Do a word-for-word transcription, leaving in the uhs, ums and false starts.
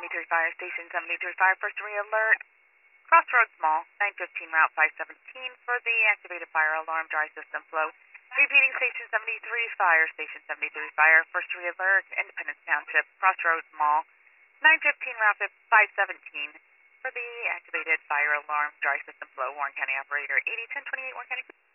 seventy-three Fire, Station seventy-three Fire, first re-alert. Crossroads Mall, nine fifteen Route five seventeen for the activated fire alarm dry system flow. Repeating Station seventy-three Fire, Station seventy-three Fire, first re-alert, Independence Township, Crossroads Mall, nine fifteen Route five seventeen for the activated fire alarm dry system flow. Warren County Operator eighty ten twenty-eight, Warren County.